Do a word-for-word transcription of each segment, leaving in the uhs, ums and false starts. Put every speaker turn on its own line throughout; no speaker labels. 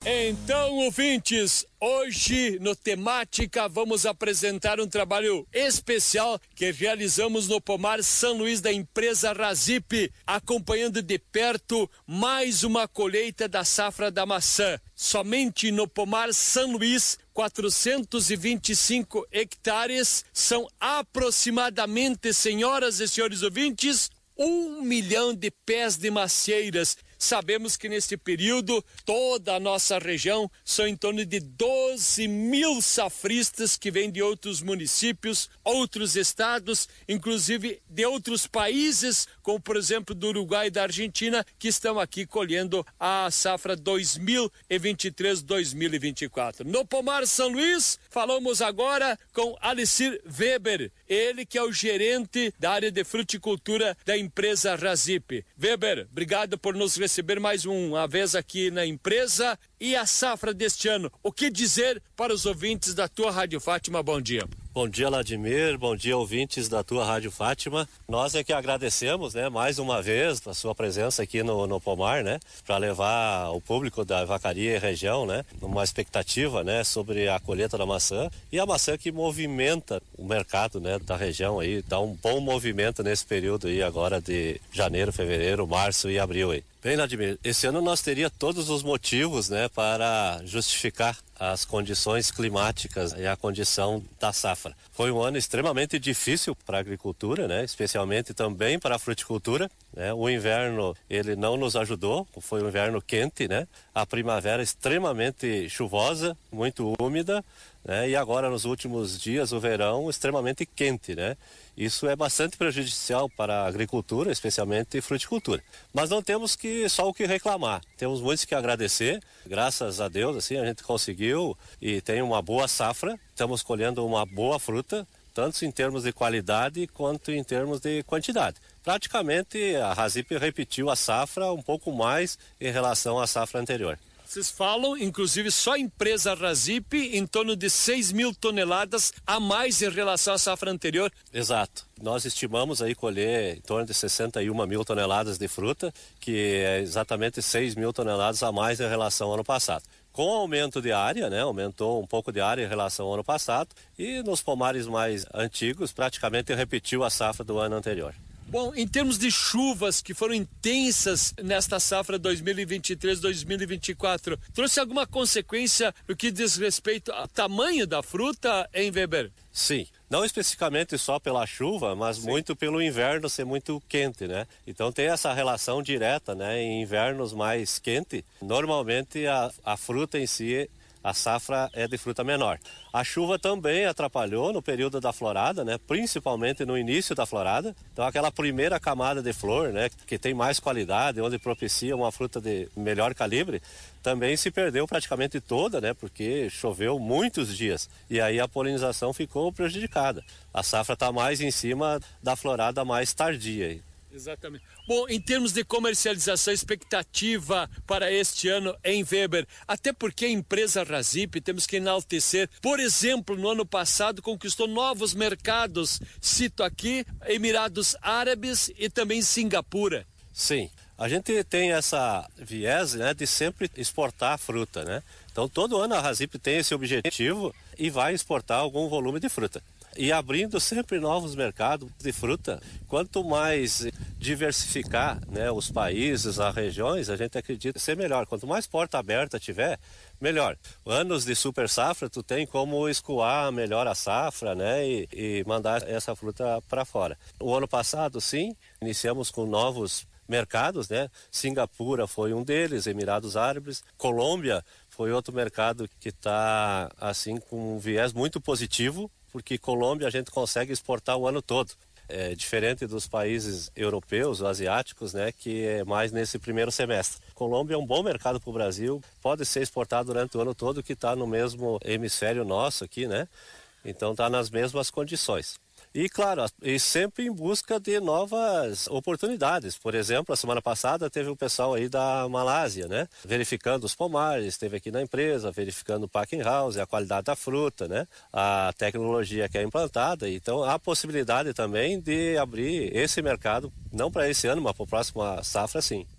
Então, ouvintes, hoje no Temática vamos apresentar um trabalho especial que realizamos no Pomar São Luís da empresa Razip, acompanhando de perto mais uma colheita da safra da maçã. Somente no Pomar São Luís, quatrocentos e vinte e cinco hectares, são aproximadamente, senhoras e senhores ouvintes, um milhão de pés de macieiras. Sabemos que neste período, toda a nossa região são em torno de doze mil safristas que vêm de outros municípios, outros estados, inclusive de outros países, como por exemplo do Uruguai e da Argentina, que estão aqui colhendo a safra dois mil e vinte e três, dois mil e vinte e quatro. No Pomar São Luís, falamos agora com Alicir Weber, ele que é o gerente da área de fruticultura da empresa Razip. Weber, obrigado por nos receber receber mais uma vez aqui na empresa. E a safra deste ano, o que dizer para os ouvintes da tua Rádio Fátima? Bom dia.
Bom dia, Vladimir, bom dia, ouvintes da tua Rádio Fátima. Nós é que agradecemos, né, mais uma vez a sua presença aqui no, no Pomar, né, para levar o público da vacaria e região, né, uma expectativa, né, sobre a colheita da maçã e a maçã que movimenta o mercado, né, da região aí, dá um bom movimento nesse período aí agora de janeiro, fevereiro, março e abril aí. Bem, Vladimir, esse ano nós teria todos os motivos, né, para justificar as condições climáticas e a condição da safra. Foi um ano extremamente difícil para a agricultura, né? Especialmente também para a fruticultura, né? O inverno, ele não nos ajudou, foi um inverno quente, né? A primavera extremamente chuvosa, muito úmida, né? E agora nos últimos dias o verão extremamente quente, né? Isso é bastante prejudicial para a agricultura, especialmente fruticultura. Mas não temos que só o que reclamar, temos muito que agradecer. Graças a Deus, assim, a gente conseguiu e tem uma boa safra, estamos colhendo uma boa fruta, tanto em termos de qualidade quanto em termos de quantidade. Praticamente a Razip repetiu a safra um pouco mais em relação à safra anterior.
Vocês falam, inclusive, só a empresa Razip em torno de seis mil toneladas a mais em relação à safra anterior?
Exato. Nós estimamos aí colher em torno de sessenta e uma mil toneladas de fruta, que é exatamente seis mil toneladas a mais em relação ao ano passado. Com o aumento de área, né, aumentou um pouco de área em relação ao ano passado, e nos pomares mais antigos praticamente repetiu a safra do ano anterior.
Bom, em termos de chuvas que foram intensas nesta safra dois mil e vinte e três, dois mil e vinte e quatro, trouxe alguma consequência no que diz respeito ao tamanho da fruta, hein, Weber?
Sim, não especificamente só pela chuva, mas Sim. muito pelo inverno ser muito quente, né? Então tem essa relação direta, né? Em invernos mais quentes, normalmente a, a fruta em si, a safra é de fruta menor. A chuva também atrapalhou no período da florada, né? Principalmente no início da florada. Então aquela primeira camada de flor, né? Que tem mais qualidade, onde propicia uma fruta de melhor calibre, também se perdeu praticamente toda, né? Porque choveu muitos dias e aí a polinização ficou prejudicada. A safra está mais em cima da florada mais tardia.
Exatamente. Bom, em termos de comercialização, expectativa para este ano em Weber, até porque a empresa Razip, temos que enaltecer, por exemplo, no ano passado conquistou novos mercados, cito aqui, Emirados Árabes e também Singapura.
Sim, a gente tem essa viés, né, de sempre exportar fruta, né? Então todo ano a Razip tem esse objetivo e vai exportar algum volume de fruta. E abrindo sempre novos mercados de fruta, quanto mais diversificar, né, os países, as regiões, a gente acredita ser melhor. Quanto mais porta aberta tiver, melhor. Anos de super safra, tu tem como escoar melhor a safra, né, e, e mandar essa fruta para fora. O ano passado, sim, iniciamos com novos mercados, né? Singapura foi um deles, Emirados Árabes, Colômbia foi outro mercado que está assim com um viés muito positivo, porque Colômbia a gente consegue exportar o ano todo. É diferente dos países europeus ou asiáticos, né, que é mais nesse primeiro semestre. Colômbia é um bom mercado para o Brasil, pode ser exportado durante o ano todo, que está no mesmo hemisfério nosso aqui, né? Então está nas mesmas condições. E claro, e sempre em busca de novas oportunidades. Por exemplo, a semana passada teve o pessoal aí da Malásia, né? Verificando os pomares, esteve aqui na empresa, verificando o packing house, a qualidade da fruta, né? A tecnologia que é implantada. Então há possibilidade também de abrir esse mercado, não para esse ano, mas para a próxima safra, sim.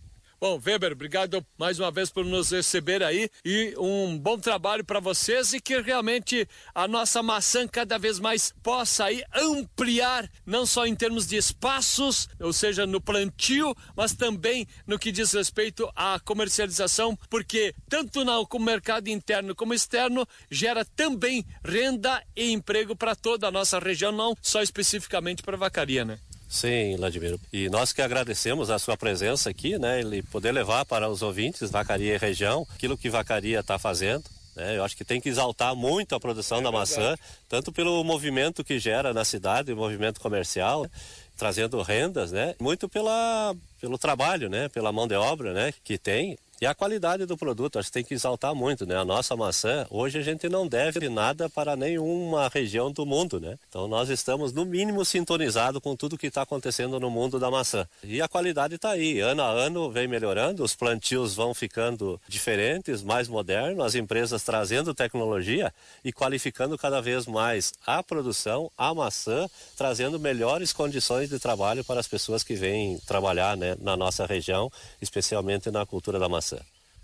Bom, Weber, obrigado mais uma vez por nos receber aí e um bom trabalho para vocês e que realmente a nossa maçã cada vez mais possa aí ampliar, não só em termos de espaços, ou seja, no plantio, mas também no que diz respeito à comercialização, porque tanto no mercado interno como externo gera também renda e emprego para toda a nossa região, não só especificamente para a vacaria, né?
Sim, Vladimir. E nós que agradecemos a sua presença aqui, né? Ele poder levar para os ouvintes Vacaria e região aquilo que Vacaria está fazendo. Né? Eu acho que tem que exaltar muito a produção é da verdade. maçã, tanto pelo movimento que gera na cidade, o movimento comercial, trazendo rendas, né? Muito pela, pelo trabalho, né? Pela mão de obra, né? Que tem. E a qualidade do produto, acho que tem que exaltar muito, né? A nossa maçã, hoje a gente não deve nada para nenhuma região do mundo, né? Então nós estamos no mínimo sintonizados com tudo que está acontecendo no mundo da maçã. E a qualidade está aí, ano a ano vem melhorando, os plantios vão ficando diferentes, mais modernos, as empresas trazendo tecnologia e qualificando cada vez mais a produção, a maçã, trazendo melhores condições de trabalho para as pessoas que vêm trabalhar, né, na nossa região, especialmente na cultura da maçã.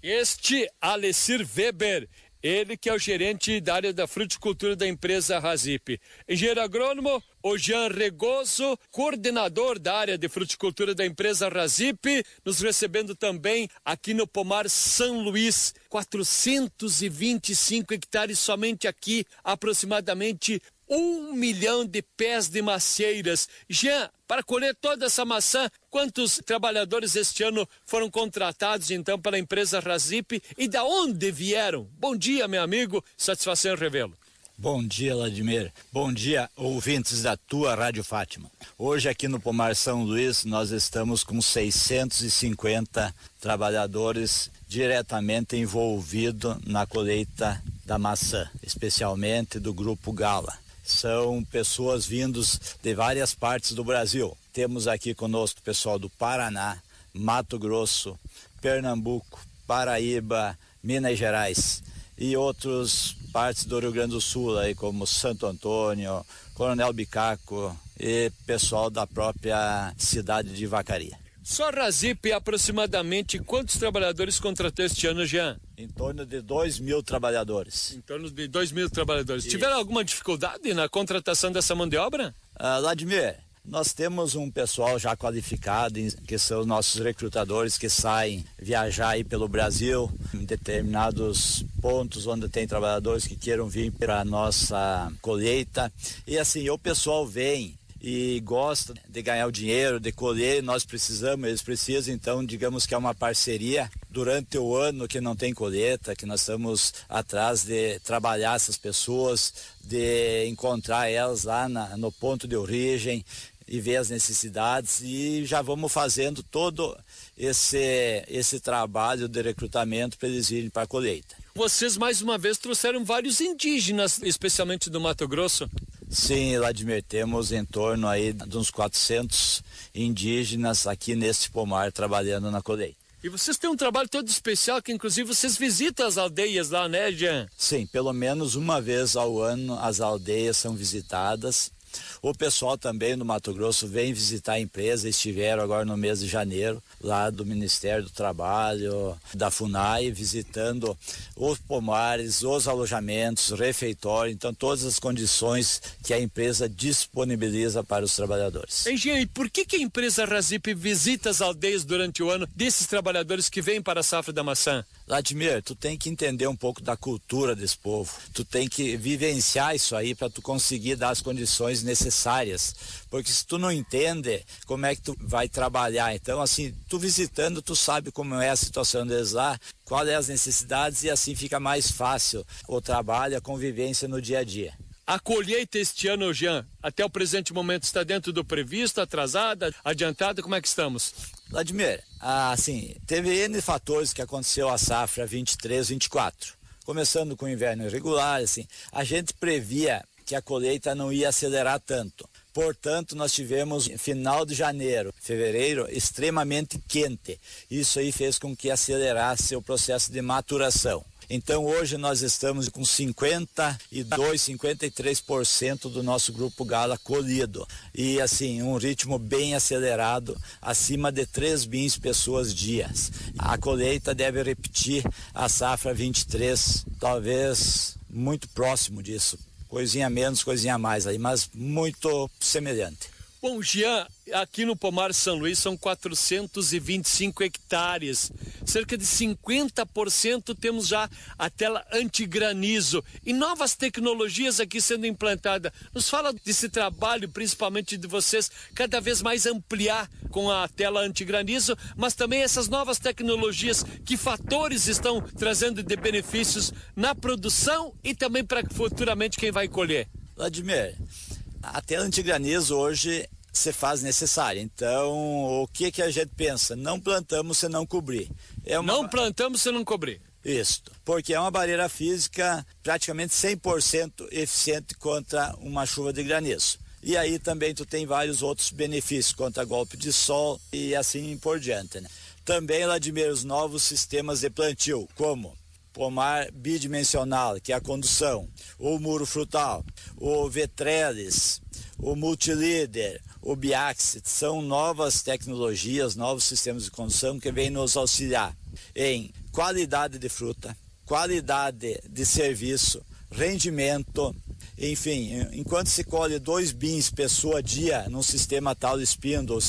Este Alessir Weber, ele que é o gerente da área da fruticultura da empresa Razip. Engenheiro agrônomo, o Jean Regoso, coordenador da área de fruticultura da empresa Razip, nos recebendo também aqui no Pomar São Luís, quatrocentos e vinte e cinco hectares somente aqui, aproximadamente um milhão de pés de macieiras. Jean, para colher toda essa maçã, quantos trabalhadores este ano foram contratados então pela empresa Razip e da onde vieram? Bom dia, meu amigo, satisfação em revê-lo.
Bom dia, Vladimir. Bom dia, ouvintes da tua Rádio Fátima. Hoje aqui no Pomar São Luís nós estamos com seiscentos e cinquenta trabalhadores diretamente envolvidos na colheita da maçã, especialmente do Grupo Gala. São pessoas vindos de várias partes do Brasil. Temos aqui conosco o pessoal do Paraná, Mato Grosso, Pernambuco, Paraíba, Minas Gerais e outras partes do Rio Grande do Sul, aí como Santo Antônio, Coronel Bicaco e pessoal da própria cidade de Vacaria.
Só a Razip, aproximadamente quantos trabalhadores contratou este ano, Jean?
Em torno de dois mil trabalhadores.
Em torno de dois mil trabalhadores.
Isso.
Tiveram alguma dificuldade na contratação dessa mão de obra?
Uh, Vladimir, nós temos um pessoal já qualificado, que são os nossos recrutadores que saem viajar aí pelo Brasil, em determinados pontos onde tem trabalhadores que queiram vir para a nossa colheita. E assim, o pessoal vem e gosta de ganhar o dinheiro, de colher, nós precisamos, eles precisam, então digamos que é uma parceria durante o ano que não tem colheita, que nós estamos atrás de trabalhar essas pessoas, de encontrar elas lá na, no ponto de origem e ver as necessidades, e já vamos fazendo todo esse, esse trabalho de recrutamento para eles irem para a colheita.
Vocês mais uma vez trouxeram vários indígenas, especialmente do Mato Grosso?
Sim, Vladimir, temos em torno aí de uns quatrocentos indígenas aqui neste pomar trabalhando na colheita.
E vocês têm um trabalho todo especial que inclusive vocês visitam as aldeias lá, né, Jean?
Sim, pelo menos uma vez ao ano as aldeias são visitadas. O pessoal também do Mato Grosso vem visitar a empresa, estiveram agora no mês de janeiro, lá do Ministério do Trabalho, da FUNAI, visitando os pomares, os alojamentos, refeitório, então todas as condições que a empresa disponibiliza para os trabalhadores.
Engenheiro, e por que, que a empresa Razip visita as aldeias durante o ano desses trabalhadores que vêm para a safra da maçã?
Vladimir, tu tem que entender um pouco da cultura desse povo, tu tem que vivenciar isso aí para tu conseguir dar as condições necessárias, porque se tu não entende, como é que tu vai trabalhar? Então, assim, tu visitando, tu sabe como é a situação deles lá, quais são as necessidades, e assim fica mais fácil o trabalho, a convivência no dia a dia.
A colheita este ano, Jean, até o presente momento está dentro do previsto, atrasada, adiantada, como é que estamos?
Vladimir, assim, teve N fatores que aconteceu a safra vinte e três, vinte e quatro. Começando com o inverno irregular, assim, a gente previa que a colheita não ia acelerar tanto. Portanto, nós tivemos final de janeiro, fevereiro, extremamente quente. Isso aí fez com que acelerasse o processo de maturação. Então hoje nós estamos com cinquenta e dois, cinquenta e três por cento do nosso grupo gala colhido. E assim, um ritmo bem acelerado, acima de três bins pessoas dias. A colheita deve repetir a safra vinte e três, talvez muito próximo disso. Coisinha menos, coisinha mais aí, mas muito semelhante.
Bom, Jean, aqui no Pomar São Luís são quatrocentos e vinte e cinco hectares. Cerca de cinquenta por cento temos já a tela antigranizo e novas tecnologias aqui sendo implantadas. Nos fala desse trabalho, principalmente de vocês, cada vez mais ampliar com a tela antigranizo, mas também essas novas tecnologias, que fatores estão trazendo de benefícios na produção e também para futuramente quem vai colher?
Vladimir, a tela antigranizo hoje se faz necessária. Então, o que que a gente pensa? Não plantamos se não cobrir. É uma...
Não plantamos se não cobrir.
Isso, porque é uma barreira física praticamente cem por cento eficiente contra uma chuva de granizo. E aí também tu tem vários outros benefícios contra golpe de sol e assim por diante, né? Também, Vladimir, os novos sistemas de plantio, como pomar bidimensional, que é a condução, o muro frutal, o Vetrelis, o Multilíder, o Biax, são novas tecnologias, novos sistemas de condução que vêm nos auxiliar em qualidade de fruta, qualidade de serviço, rendimento, enfim, enquanto se colhe dois bins pessoa dia num sistema tal spindle,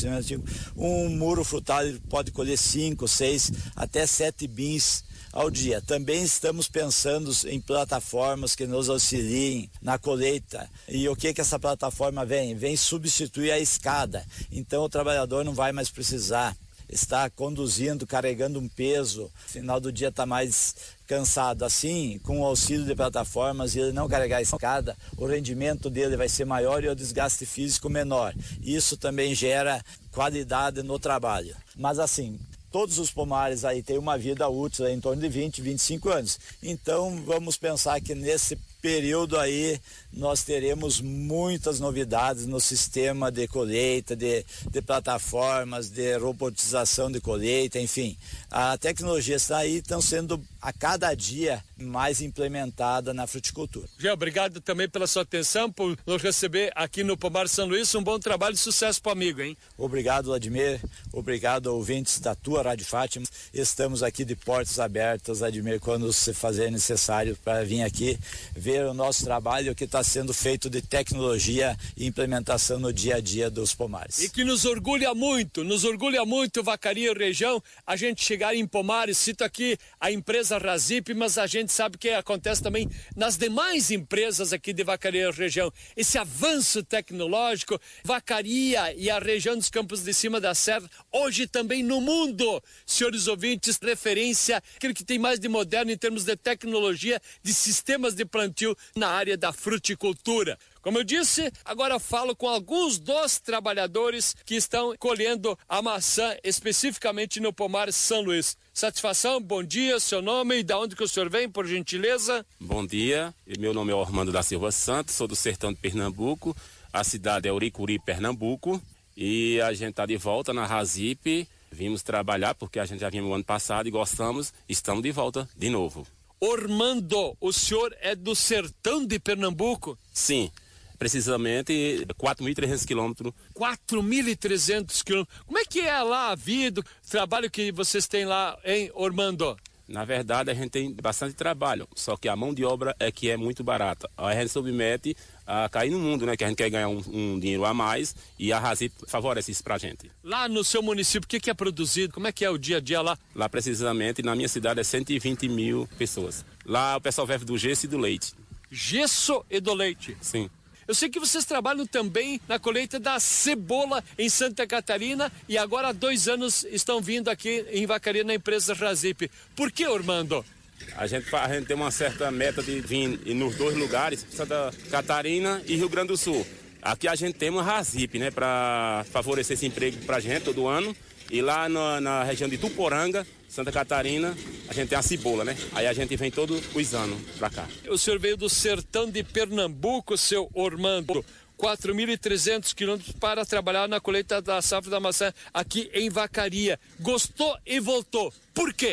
um muro frutal pode colher cinco, seis, até sete bins ao dia. Também estamos pensando em plataformas que nos auxiliem na colheita. E o que que essa plataforma vem? Vem substituir a escada. Então o trabalhador não vai mais precisar estar conduzindo, carregando um peso. No final do dia está mais cansado. Assim, com o auxílio de plataformas e ele não carregar a escada, o rendimento dele vai ser maior e o desgaste físico menor. Isso também gera qualidade no trabalho. Mas assim, todos os pomares aí têm uma vida útil aí, em torno de vinte, vinte e cinco anos. Então vamos pensar que nesse período aí nós teremos muitas novidades no sistema de colheita, de, de plataformas, de robotização de colheita, enfim. A tecnologia está aí, estão sendo a cada dia mais implementada na fruticultura.
Já, obrigado também pela sua atenção, por nos receber aqui no Pomar São Luís. Um bom trabalho e sucesso para o amigo, hein?
Obrigado, Vladimir. Obrigado, ouvintes da tua Rádio Fátima. Estamos aqui de portas abertas, Vladimir, quando se fazer necessário para vir aqui ver o nosso trabalho que está sendo feito de tecnologia e implementação no dia a dia dos pomares.
E que nos orgulha muito, nos orgulha muito, Vacaria e região, a gente chegar em Pomares. Cito aqui a empresa Razip, mas a gente sabe que acontece também nas demais empresas aqui de Vacaria e região. Esse avanço tecnológico, Vacaria e a região dos Campos de Cima da Serra, hoje também no mundo, senhores ouvintes, referência, aquilo que tem mais de moderno em termos de tecnologia, de sistemas de plantio na área da fruticultura. Como eu disse, agora falo com alguns dos trabalhadores que estão colhendo a maçã, especificamente no Pomar São Luís. Satisfação, bom dia, seu nome e de onde que o senhor vem, por gentileza?
Bom dia, meu nome é Ormando da Silva Santos, sou do sertão de Pernambuco, a cidade é Uricuri, Pernambuco, e a gente está de volta na Razip, vimos trabalhar porque a gente já vinha no ano passado e gostamos, estamos de volta de novo.
Ormando, o senhor é do sertão de Pernambuco?
Sim, precisamente quatro mil e trezentos quilômetros.
quatro mil e trezentos quilômetros. Como é que é lá a vida, o trabalho que vocês têm lá, hein, Ormando?
Na verdade, a gente tem bastante trabalho, só que a mão de obra é que é muito barata. A gente submete a cair no mundo, né? Que a gente quer ganhar um, um dinheiro a mais e a Razip favorece isso pra gente.
Lá no seu município, o que, que é produzido? Como é que é o dia a dia lá?
Lá, precisamente, na minha cidade, é cento e vinte mil pessoas. Lá, o pessoal vive do gesso e do leite.
Gesso e do leite?
Sim.
Eu sei que vocês trabalham também na colheita da cebola em Santa Catarina e agora há dois anos estão vindo aqui em Vacaria na empresa Razip. Por que, Ormando?
A gente, a gente tem uma certa meta de vir nos dois lugares, Santa Catarina e Rio Grande do Sul. Aqui a gente tem uma Razip, né, para favorecer esse emprego pra gente todo ano. E lá na, na região de Tuporanga, Santa Catarina, a gente tem a cebola, né? Aí a gente vem todos os anos pra cá.
O senhor veio do sertão de Pernambuco, seu Ormando. quatro mil e trezentos quilômetros para trabalhar na colheita da safra da maçã aqui em Vacaria. Gostou e voltou. Por quê?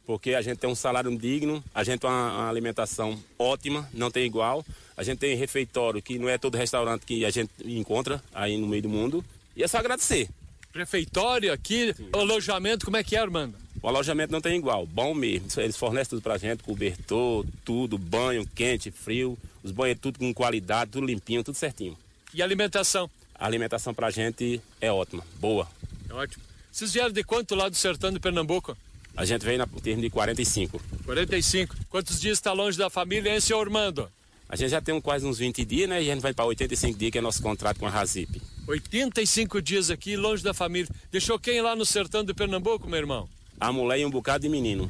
porque a gente tem um salário digno, a gente tem uma, uma alimentação ótima, não tem igual. A gente tem refeitório, que não é todo restaurante que a gente encontra aí no meio do mundo. E é só agradecer.
Refeitório aqui, sim. O alojamento, como é que é, Armando?
O alojamento não tem igual, bom mesmo. Eles fornecem tudo pra gente, cobertor, tudo, banho, quente, frio. Os banheiros tudo com qualidade, tudo limpinho, tudo certinho.
E a alimentação?
A alimentação pra gente é ótima, boa.
É ótimo. Vocês vieram de quanto lá do sertão de Pernambuco?
A gente veio na termo de quarenta e cinco.
quarenta e cinco. Quantos dias está longe da família, hein, senhor Armando?
A gente já tem quase uns vinte dias, né? E a gente vai para oitenta e cinco dias, que é nosso contrato com a Razip.
oitenta e cinco dias aqui, longe da família. Deixou quem lá no sertão de Pernambuco, meu irmão?
A mulher e um bocado de menino.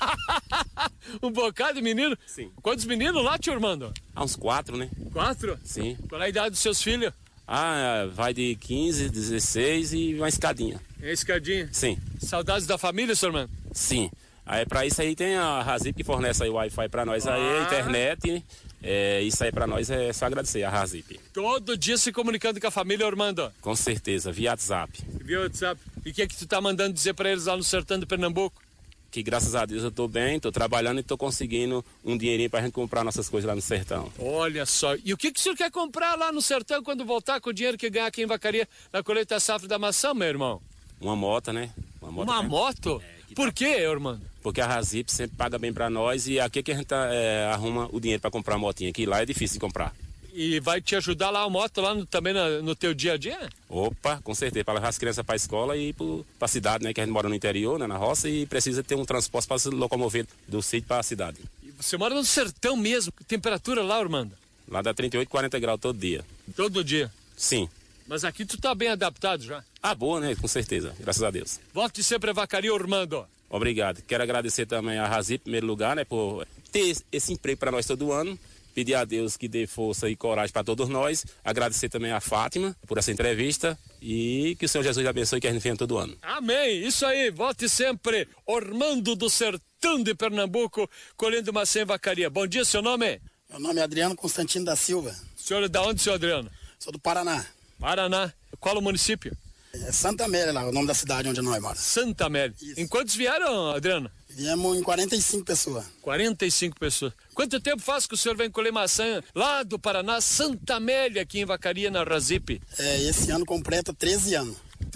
Um bocado de menino?
Sim.
Quantos meninos lá, tio Armando?
Há uns quatro, né?
Quatro?
Sim.
Qual é a idade dos seus filhos?
Ah, vai de quinze, dezesseis e uma escadinha.
É escadinha?
Sim.
Saudades da família, senhor Armando?
Sim. Aí para isso aí tem a Razip que fornece aí o Wi-Fi para nós, ah. aí, a internet. É, isso aí para nós é só agradecer a Razip.
Todo dia se comunicando com a família, Armando?
Com certeza, via WhatsApp.
Via WhatsApp. E o que é que tu tá mandando dizer para eles lá no sertão de Pernambuco?
Que graças a Deus eu tô bem, tô trabalhando e tô conseguindo um dinheirinho pra gente comprar nossas coisas lá no sertão.
Olha só, e o que, que o senhor quer comprar lá no sertão quando voltar com o dinheiro que ganhar aqui em Vacaria na colheita da safra da maçã, meu irmão?
Uma moto, né?
Uma moto? Uma moto? É, Por tá... quê, Armando?
Porque a Razip sempre paga bem pra nós e aqui que a gente é, arruma o dinheiro pra comprar a motinha, que lá é difícil de comprar.
E vai te ajudar lá a moto, lá no, também no, no teu dia a dia?
Opa, com certeza, para levar as crianças para a escola e para a cidade, né? Que a gente mora no interior, né, na roça, e precisa ter um transporte para se locomover do sítio para a cidade.
E você mora no sertão mesmo, que temperatura lá, Armando?
Lá dá trinta e oito, quarenta graus todo dia.
Todo dia?
Sim.
Mas aqui tu tá bem adaptado já?
Ah, boa, né? Com certeza, graças a Deus.
Volte sempre a Vacaria, Armando.
Obrigado. Quero agradecer também a Razip, em primeiro lugar, né? Por ter esse emprego para nós todo ano. Pedir a Deus que dê força e coragem para todos nós. Agradecer também a Fátima por essa entrevista e que o Senhor Jesus abençoe que a gente venha todo ano.
Amém. Isso aí. Volte sempre. Armando do sertão de Pernambuco, colhendo maçã em Vacaria. Bom dia, seu nome?
Meu nome é Adriano Constantino da Silva.
O senhor é da onde, senhor Adriano?
Sou do Paraná.
Paraná. Qual o município?
É Santa Amélia, lá, o nome da cidade onde nós moramos.
Santa Amélia. Isso. Em quantos vieram, Adriano?
Viemos em quarenta e cinco pessoas.
quarenta e cinco pessoas. Quanto tempo faz que o senhor vem colher maçã lá do Paraná, Santa Amélia, aqui em Vacaria, na Razip?
É, esse ano completa treze anos.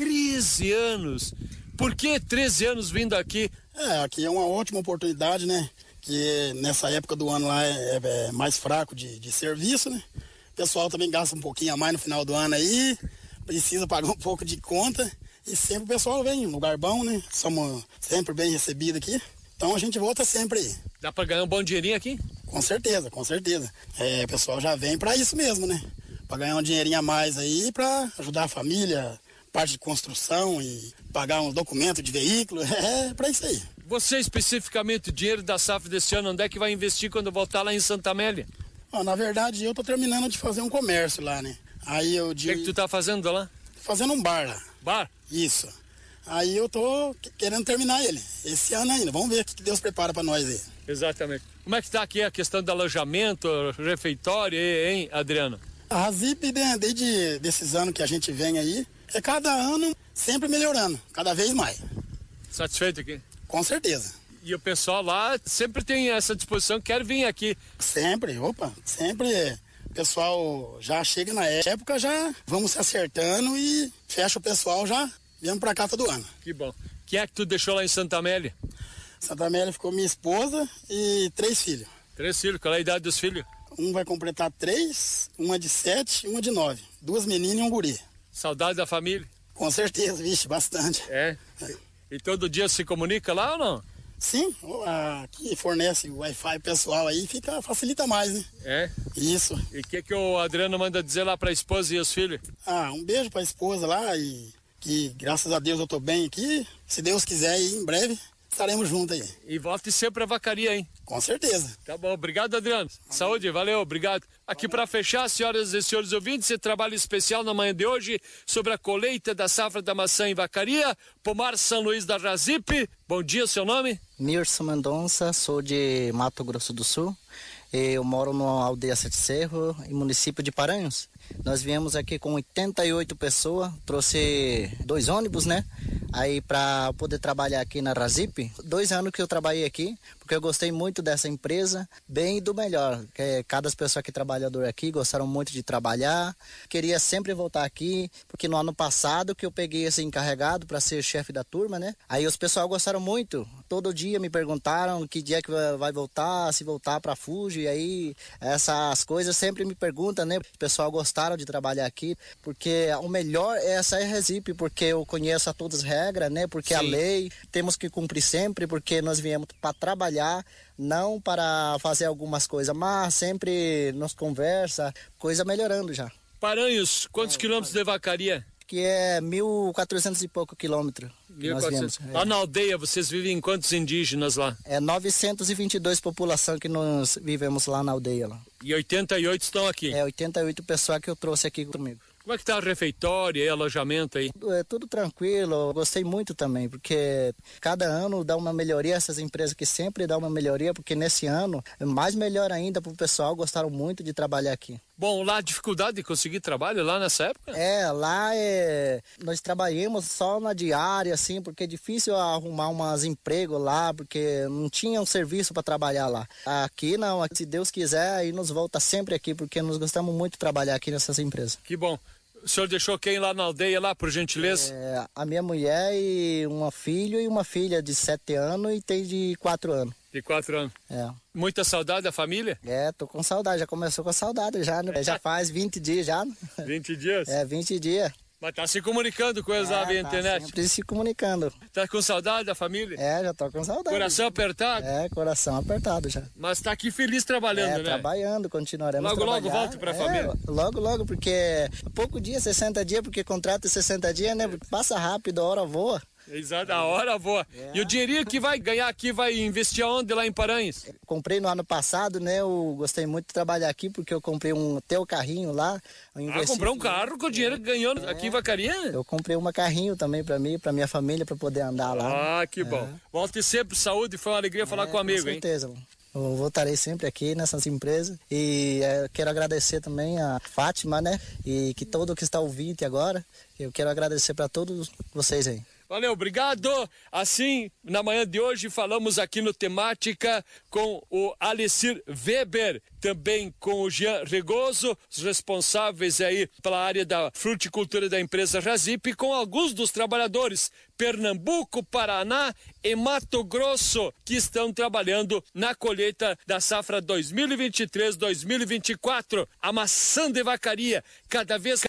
treze anos? Por que treze anos vindo aqui?
É, aqui é uma ótima oportunidade, né? Que nessa época do ano lá é, é mais fraco de, de serviço, né? O pessoal também gasta um pouquinho a mais no final do ano aí, precisa pagar um pouco de conta. E sempre o pessoal vem, um lugar bom, né? Somos sempre bem recebidos aqui. Então a gente volta sempre aí.
Dá pra ganhar um bom dinheirinho aqui?
Com certeza, com certeza. É, o pessoal já vem pra isso mesmo, né? Pra ganhar um dinheirinho a mais aí, pra ajudar a família, parte de construção e pagar uns documentos de veículo. É pra isso aí.
Você especificamente, o dinheiro da safra desse ano, onde é que vai investir quando voltar lá em Santa Amélia?
Ó, na verdade, eu tô terminando de fazer um comércio lá, né? Aí eu digo...
O que, é que tu tá fazendo lá?
Fazendo um bar lá.
Bar?
Isso. Aí eu tô querendo terminar ele, esse ano ainda. Vamos ver o que Deus prepara para nós aí.
Exatamente. Como é que tá aqui a questão do alojamento, refeitório, hein, Adriano?
A Razip, né, desde esses anos que a gente vem aí, é cada ano sempre melhorando, cada vez mais.
Satisfeito aqui?
Com certeza.
E o pessoal lá sempre tem essa disposição, quer vir aqui.
Sempre, opa, sempre... O pessoal já chega na época, já vamos se acertando e fecha o pessoal já, viemos pra cá todo ano.
Que bom. Quem é que tu deixou lá em Santa Amélia?
Santa Amélia ficou minha esposa e três filhos.
Três filhos, qual é a idade dos filhos?
Um vai completar três, uma de sete e uma de nove. Duas meninas e um guri.
Saudade da família?
Com certeza, vixe, bastante.
É? é. E todo dia se comunica lá ou não?
Sim, aqui fornece o Wi-Fi pessoal aí, fica, facilita mais, né?
É?
Isso.
E o que, que o Adriano manda dizer lá pra esposa e os filhos?
Ah, um beijo pra esposa lá e que graças a Deus eu tô bem aqui. Se Deus quiser aí, em breve estaremos juntos aí.
E volte sempre a Vacaria, hein?
Com certeza.
Tá bom, obrigado, Adriano. Saúde, valeu, obrigado. Aqui para fechar, senhoras e senhores ouvintes, esse trabalho especial na manhã de hoje sobre a colheita da safra da maçã em Vacaria, Pomar São Luís da Razip. Bom dia, seu nome?
Mirson Mendonça, sou de Mato Grosso do Sul. Eu moro na aldeia Sete Cerro, em município de Paranhos. Nós viemos aqui com oitenta e oito pessoas, trouxe dois ônibus, né? Aí para poder trabalhar aqui na Razip. Dois anos que eu trabalhei aqui, porque eu gostei muito dessa empresa, bem e do melhor. Que cada pessoa que trabalhador aqui gostaram muito de trabalhar. Queria sempre voltar aqui, porque no ano passado que eu peguei esse encarregado para ser chefe da turma, né? Aí os pessoal gostaram muito. Todo dia me perguntaram que dia que vai voltar, se voltar para Fuji. E aí essas coisas sempre me perguntam, né? O pessoal gostaram de trabalhar aqui, porque o melhor é essa Razip, porque eu conheço a todas as regras, né? Porque Sim. a lei temos que cumprir sempre, porque nós viemos para trabalhar, não para fazer algumas coisas, mas sempre nos conversa, coisa melhorando já.
Paranhos, quantos é, quilômetros de Vacaria?
Que é mil e quatrocentos e pouco quilômetros.
mil e quatrocentos. Lá na aldeia, vocês vivem quantos indígenas lá?
É novecentos e vinte e dois população que nós vivemos lá na aldeia. Lá.
E oitenta e oito estão aqui?
É, oitenta e oito pessoas que eu trouxe aqui comigo.
Como é que tá o refeitório e alojamento aí?
É tudo tranquilo, gostei muito também, porque cada ano dá uma melhoria, essas empresas que sempre dão uma melhoria, porque nesse ano é mais melhor ainda para o pessoal, gostaram muito de trabalhar aqui.
Bom, lá a dificuldade de conseguir trabalho lá nessa época?
É, lá é, nós trabalhamos só na diária, assim, porque é difícil arrumar umas empregos lá, porque não tinha um serviço para trabalhar lá. Aqui não, se Deus quiser, aí nos volta sempre aqui, porque nós gostamos muito de trabalhar aqui nessas empresas.
Que bom. O senhor deixou quem lá na aldeia, lá, por gentileza?
É, a minha mulher e uma filha e uma filha de sete anos e tem de quatro anos.
De quatro anos.
É.
Muita saudade da família?
É, tô com saudade, já começou com saudade já, né? Já faz vinte dias já.
vinte dias?
É, vinte dias.
Mas tá se comunicando com eles é, lá via
tá
internet?
Sempre se comunicando.
Tá com saudade da família?
É, já tô com saudade.
Coração apertado?
É, coração apertado já.
Mas tá aqui feliz trabalhando,
é,
né?
trabalhando, continuaremos
logo,
trabalhar.
Logo, logo volta pra
é,
família?
Logo, logo, porque pouco dia, sessenta dias, porque contrato é sessenta dias, né? Passa rápido, a hora voa.
Exato, a hora boa. É. E o dinheirinho que vai ganhar aqui vai investir aonde lá em Paranhos?
Comprei no ano passado, né? Eu gostei muito de trabalhar aqui porque eu comprei um teu carrinho lá.
Ah, comprou um carro com o dinheiro que ganhou é. aqui em Vacaria?
Eu comprei um carrinho também para mim, para minha família, para poder andar lá.
Ah, que é. bom. Volte sempre, saúde, foi uma alegria falar
é,
com o amigo,
hein? Com certeza,
hein?
Eu voltarei sempre aqui nessas empresas e é, quero agradecer também a Fátima, né? E que todo que está ouvindo agora, eu quero agradecer para todos vocês aí.
Valeu, obrigado. Assim, na manhã de hoje, falamos aqui no Temática com o Alecir Weber, também com o Jean Regoso, os responsáveis aí pela área da fruticultura da empresa Razip, com alguns dos trabalhadores, Pernambuco, Paraná e Mato Grosso, que estão trabalhando na colheita da safra dois mil e vinte e três, dois mil e vinte e quatro. A maçã de Vacaria, cada vez